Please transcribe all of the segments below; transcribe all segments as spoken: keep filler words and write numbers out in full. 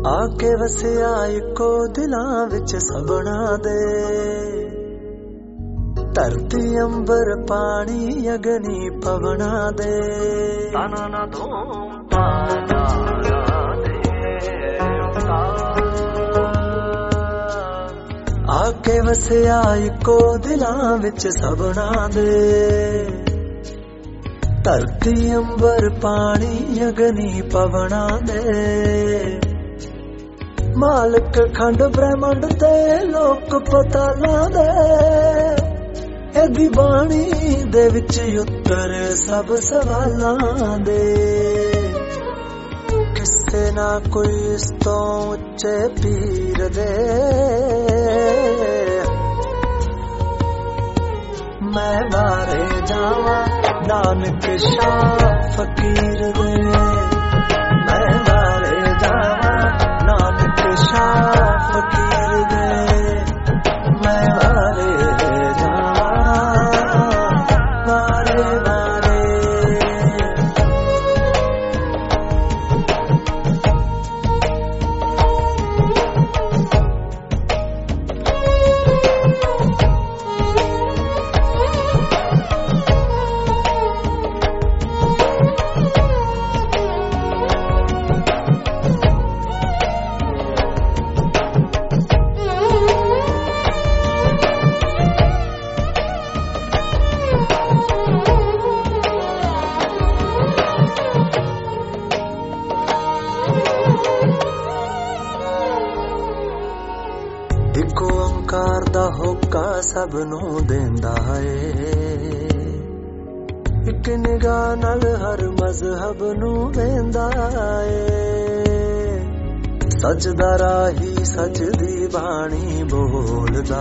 आके वसिया इको दिलां विच सबना दे धरती अंबर पानी अग्नि पवना दे ताना ना धूम ताना आके वसिया इको दिलां विच सबना दे धरती अंबर पानी अग्नि पवना दे मालिक खंड ब्रह्मंड ते लोक पताला दे एदी बाणी दे विच उत्तर सब सवालां दे किसे ना कोई इस तो उच्चे पीर दे मैं वारे जावां नानक शाह फकीर दे मैं वारे जावां नानक शाह फकीर दे मैं वारे जावां वारे वारे इको ओंकार दा होका सब नूं देंदा है इक निगाह नाल हर मजहब नूं वेंदा है सजदा राही सजदी बाणी बोलदा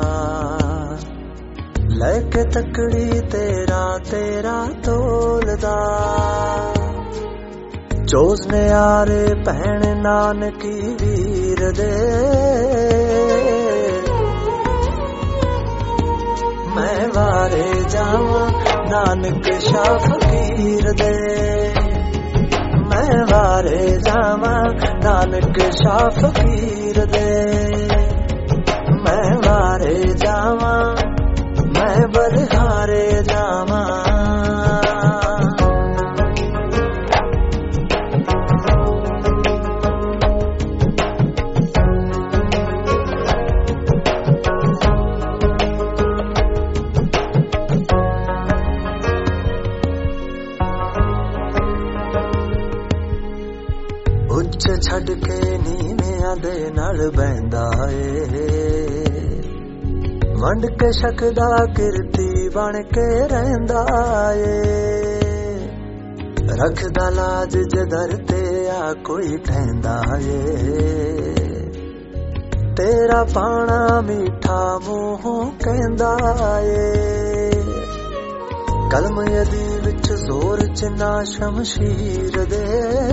लैके तकड़ी तेरा तेरा तोलदा चोजने यारे भैण नानकी वीर दे मैं वारे जावां नानक शाह फकीर दे मैं वारे जावां नानक शाह फकीर दे मैं वारे जावां मैं बलिहारे जावां उच्च छड़ के नीवियां दे नाल बहंदा ए वंड के शकदा किरती बन के रहिंदा ए रखदा लाज जदर ते आ कोई ठहंदा ए तेरा पाना मीठा मूंह कहंदा ए कलम यदी विच जोर चिन्ना शमशीर दे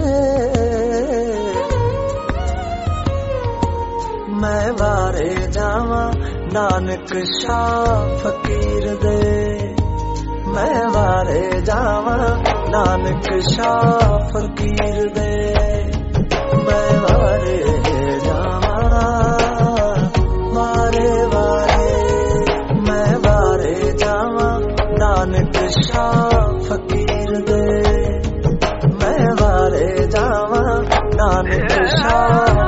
मैं वारे जावां नानक शाह फकीर दे मैं वारे जावां नानक शाह फकीर दे मैं वारे जावां वारे वारे मैं वारे जावां नानक शाह फकीर दे मैं वारे जावां नानक शाह